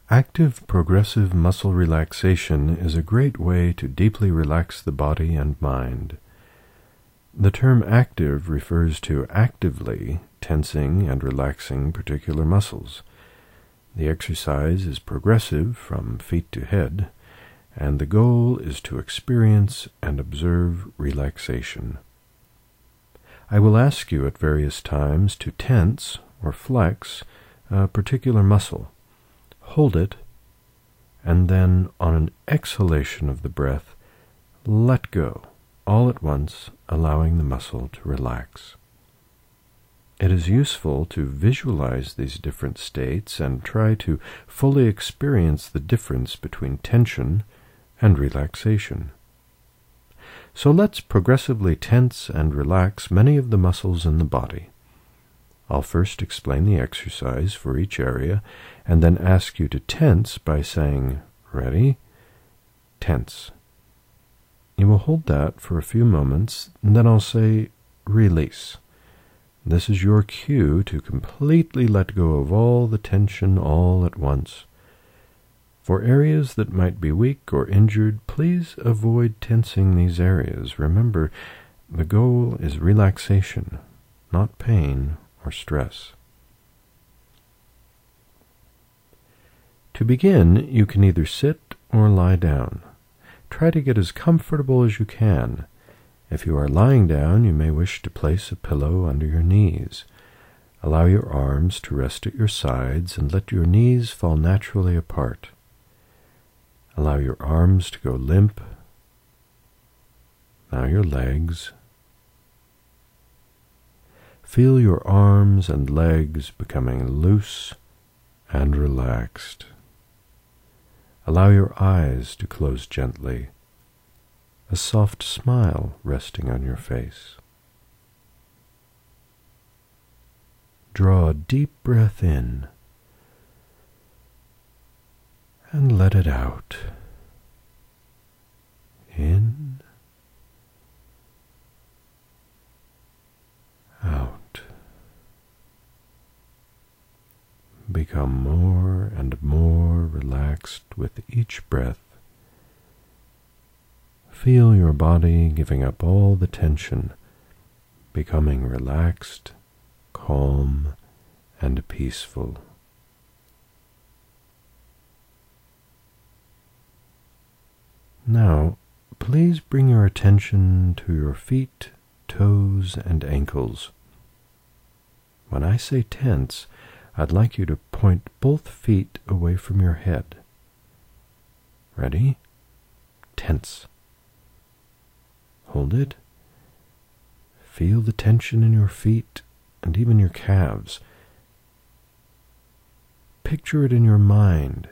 Active progressive muscle relaxation is a great way to deeply relax the body and mind. The term active refers to actively tensing and relaxing particular muscles. The exercise is progressive from feet to head, and the goal is to experience and observe relaxation. I will ask you at various times to tense or flex a particular muscle. Hold it, and then on an exhalation of the breath, let go, all at once, allowing the muscle to relax. It is useful to visualize these different states and try to fully experience the difference between tension and relaxation. So let's progressively tense and relax many of the muscles in the body. I'll first explain the exercise for each area and then ask you to tense by saying, "Ready? Tense." You will hold that for a few moments, and then I'll say, "Release." This is your cue to completely let go of all the tension all at once. For areas that might be weak or injured, please avoid tensing these areas. Remember, the goal is relaxation, not pain or stress. To begin, you can either sit or lie down. Try to get as comfortable as you can. If you are lying down, you may wish to place a pillow under your knees. Allow your arms to rest at your sides and let your knees fall naturally apart. Allow your arms to go limp. Now your legs. Feel your arms and legs becoming loose and relaxed. Allow your eyes to close gently, a soft smile resting on your face. Draw a deep breath in and let it out. In, out. Become more and more relaxed with each breath. Feel your body giving up all the tension, becoming relaxed, calm, and peaceful. Now, please bring your attention to your feet, toes, and ankles. When I say tense, I'd like you to point both feet away from your head. Ready? Tense. Hold it. Feel the tension in your feet and even your calves. Picture it in your mind.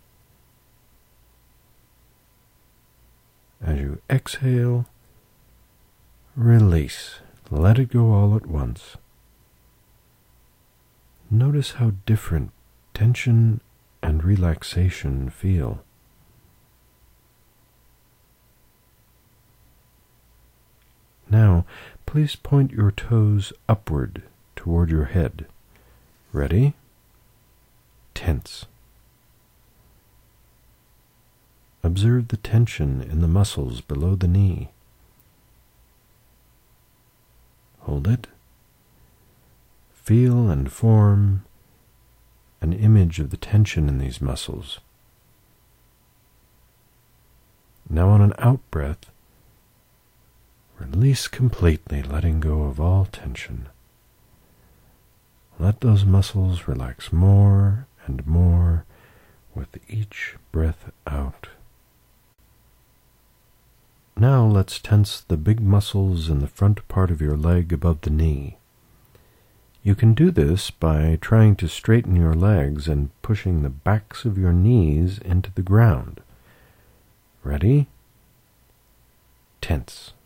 As you exhale, release. Let it go all at once. Notice how different tension and relaxation feel. Now, please point your toes upward toward your head. Ready? Tense. Observe the tension in the muscles below the knee. Hold it. Feel and form an image of the tension in these muscles. Now on an out-breath, release completely, letting go of all tension. Let those muscles relax more and more with each breath out. Now let's tense the big muscles in the front part of your leg above the knee. You can do this by trying to straighten your legs and pushing the backs of your knees into the ground. Ready? Tense.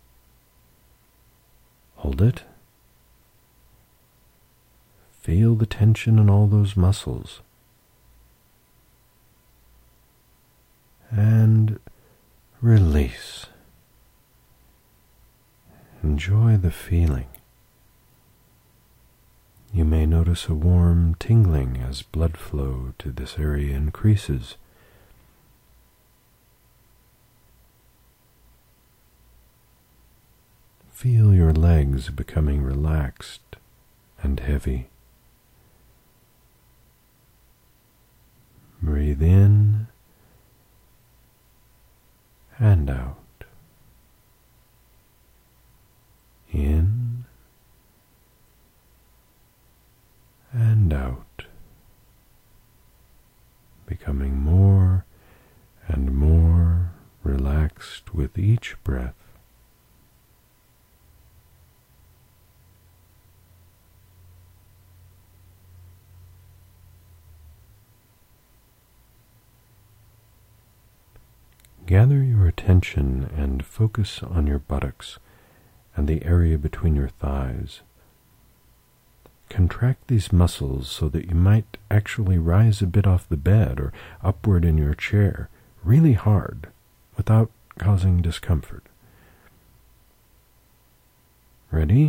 Hold it. Feel the tension in all those muscles. And release. Enjoy the feeling. You may notice a warm tingling as blood flow to this area increases. Feel your legs becoming relaxed and heavy. Breathe in and out. In and out, becoming more and more relaxed with each breath. Gather your attention and focus on your buttocks and the area between your thighs. Contract these muscles so that you might actually rise a bit off the bed or upward in your chair, really hard, without causing discomfort. Ready?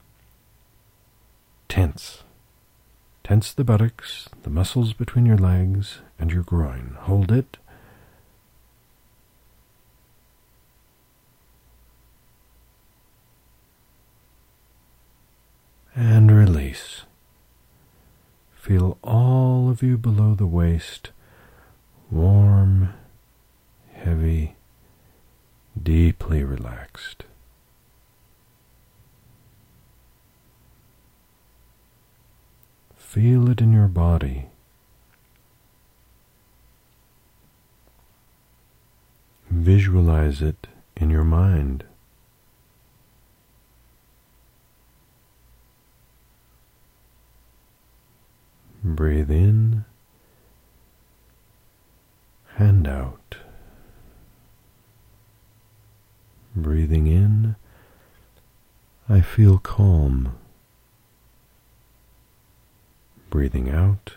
Tense. Tense the buttocks, the muscles between your legs, and your groin. Hold it. And release. Feel all of you below the waist, warm, heavy, deeply relaxed. Feel it in your body. Visualize it in your mind. Breathe in and out. Breathing in, I feel calm. Breathing out,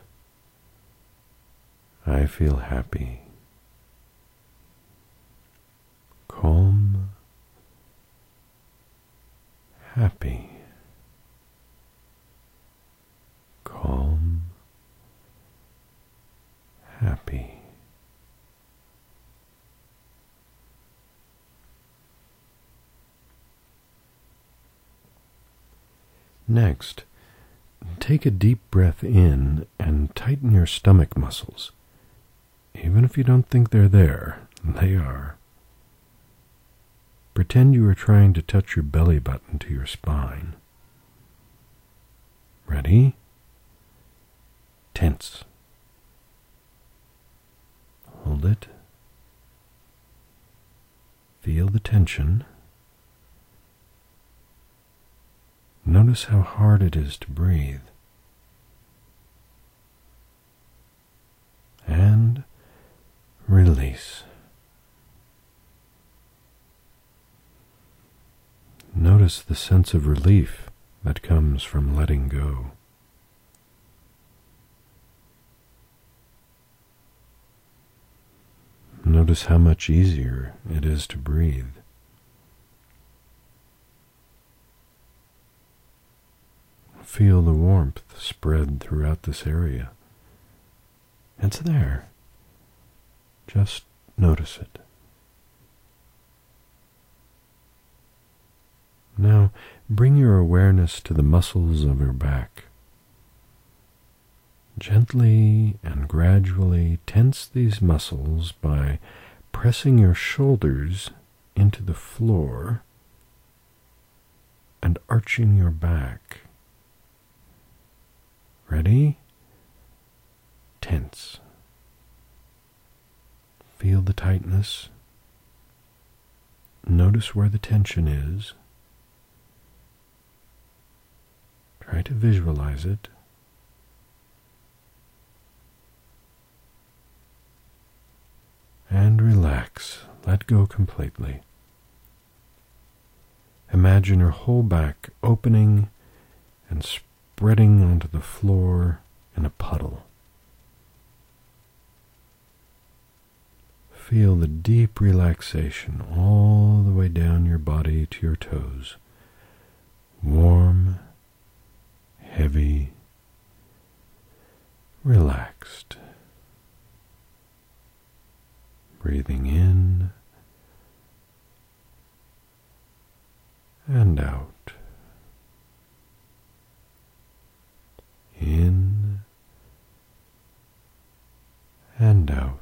I feel happy. Calm, happy. Calm, happy. Next, take a deep breath in and tighten your stomach muscles. Even if you don't think they're there, they are. Pretend you are trying to touch your belly button to your spine. Ready? Tense. Hold it. Feel the tension. Notice how hard it is to breathe. And release. Notice the sense of relief that comes from letting go. Notice how much easier it is to breathe. Feel the warmth spread throughout this area. It's there. Just notice it. Now, bring your awareness to the muscles of your back. Gently and gradually tense these muscles by pressing your shoulders into the floor and arching your back. Ready? Tense. Feel the tightness. Notice where the tension is. Try to visualize it. And relax. Let go completely. Imagine your whole back opening and spreading onto the floor in a puddle. Feel the deep relaxation all the way down your body to your toes. Warm, heavy, relaxed. Breathing in and out. In and out.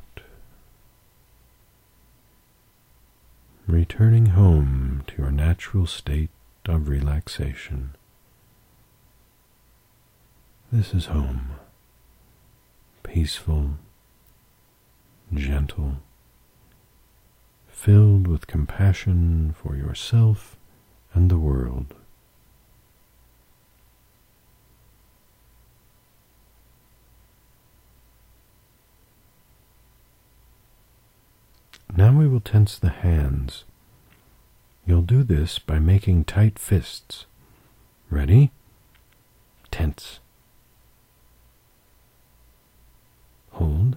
Returning home to your natural state of relaxation. This is home. Peaceful, gentle, filled with compassion for yourself and the world. Now we will tense the hands. You'll do this by making tight fists. Ready? Tense. Hold.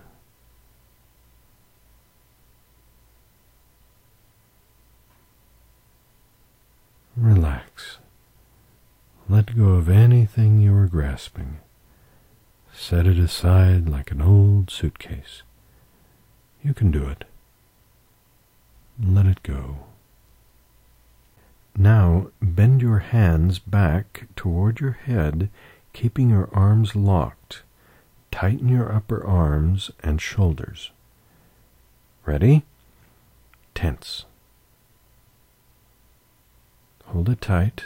Relax. Let go of anything you are grasping. Set it aside like an old suitcase. You can do it. Let it go. Now bend your hands back toward your head, keeping your arms locked. Tighten your upper arms and shoulders. Ready? Tense. Hold it tight.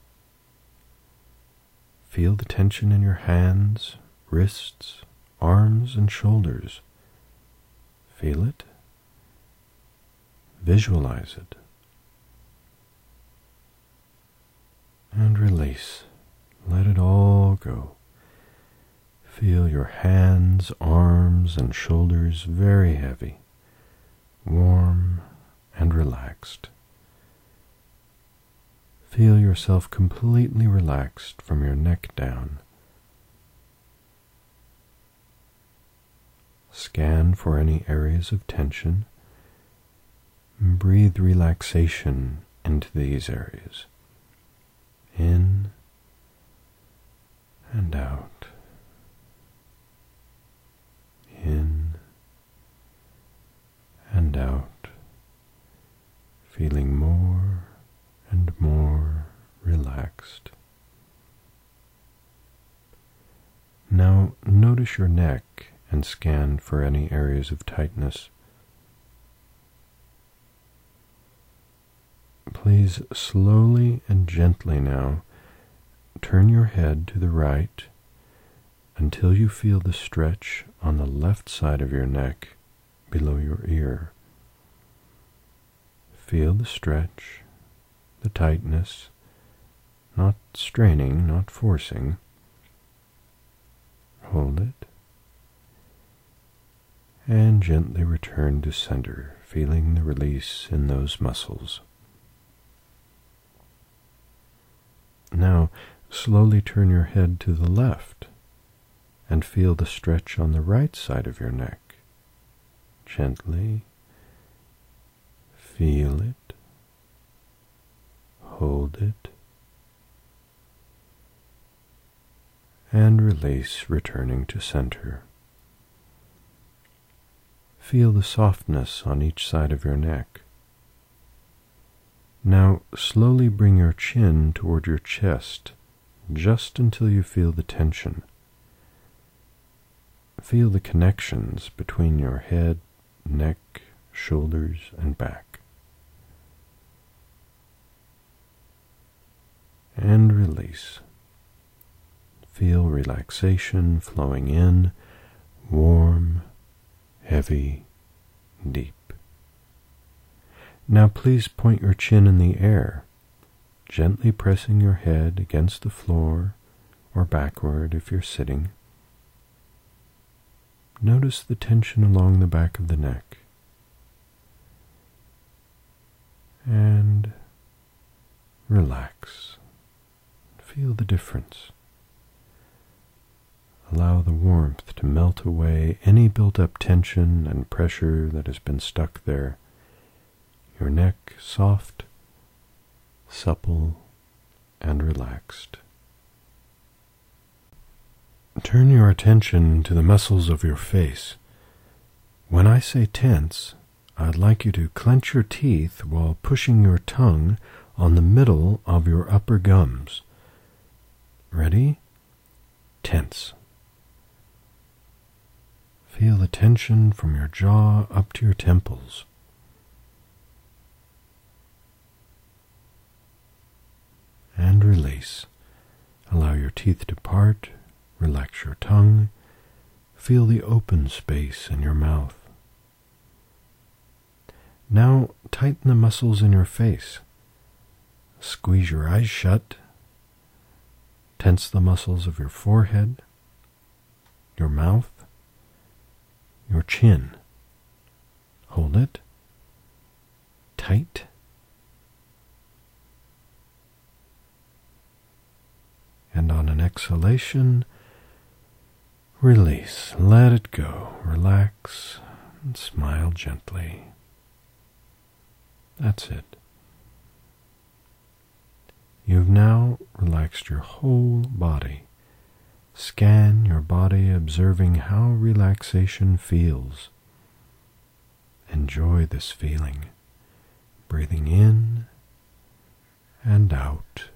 Feel the tension in your hands, wrists, arms, and shoulders. Feel it. Visualize it. And release. Let it all go. Feel your hands, arms, and shoulders very heavy, warm, and relaxed. Feel yourself completely relaxed from your neck down. Scan for any areas of tension. Breathe relaxation into these areas. In and out. In and out. Feeling more and more relaxed. Now notice your neck and scan for any areas of tightness. Please slowly and gently now turn your head to the right until you feel the stretch on the left side of your neck below your ear. Feel the stretch, the tightness, not straining, not forcing. Hold it. And gently return to center, feeling the release in those muscles. Now, slowly turn your head to the left and feel the stretch on the right side of your neck. Gently feel it, hold it, and release, returning to center. Feel the softness on each side of your neck. Now slowly bring your chin toward your chest, just until you feel the tension. Feel the connections between your head, neck, shoulders, and back. And release. Feel relaxation flowing in, warm, heavy, deep. Now please point your chin in the air, gently pressing your head against the floor or backward if you're sitting. Notice the tension along the back of the neck. And relax. Feel the difference. Allow the warmth to melt away any built-up tension and pressure that has been stuck there. Your neck soft, supple, and relaxed. turn your attention to the muscles of your face. When I say tense, I'd like you to clench your teeth while pushing your tongue on the middle of your upper gums. Ready? Tense. Feel the tension from your jaw up to your temples. And release. Allow your teeth to part. Relax your tongue. Feel the open space in your mouth. Now tighten the muscles in your face. Squeeze your eyes shut. Tense the muscles of your forehead, your mouth, your chin. Hold it tight. And on an exhalation, release. Let it go. Relax and smile gently. That's it. You've now relaxed your whole body. Scan your body, observing how relaxation feels. Enjoy this feeling, breathing in and out.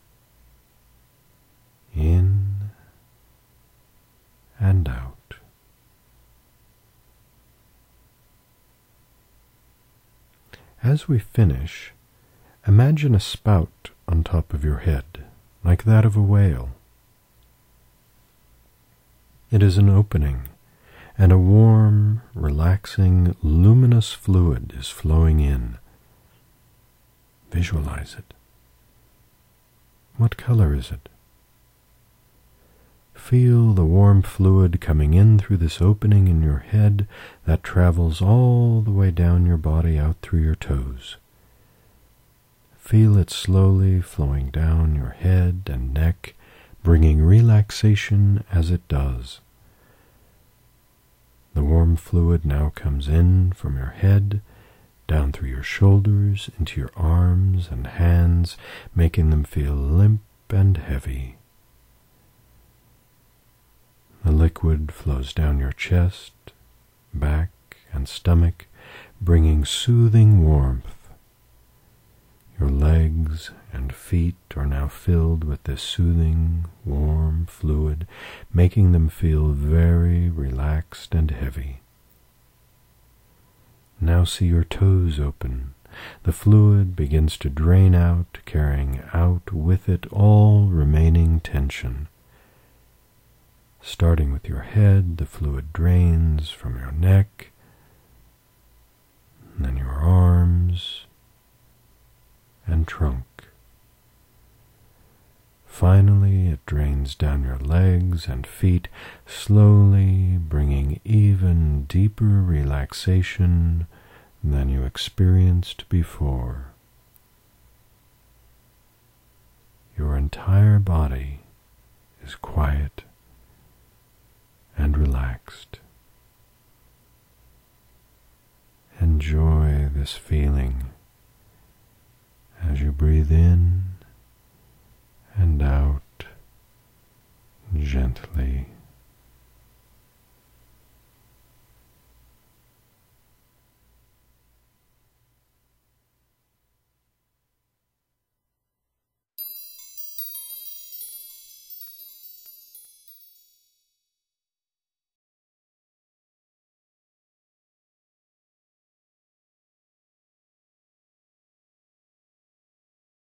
In and out. As we finish, imagine a spout on top of your head, like that of a whale. It is an opening, and a warm, relaxing, luminous fluid is flowing in. Visualize it. What color is it? Feel the warm fluid coming in through this opening in your head that travels all the way down your body out through your toes. Feel it slowly flowing down your head and neck, bringing relaxation as it does. The warm fluid now comes in from your head, down through your shoulders, into your arms and hands, making them feel limp and heavy. The liquid flows down your chest, back, and stomach, bringing soothing warmth. Your legs and feet are now filled with this soothing, warm fluid, making them feel very relaxed and heavy. Now see your toes open. The fluid begins to drain out, carrying out with it all remaining tension. Starting with your head, the fluid drains from your neck, and then your arms and trunk. Finally, it drains down your legs and feet, slowly bringing even deeper relaxation than you experienced before. Your entire body is quiet and relaxed. Enjoy this feeling as you breathe in and out gently.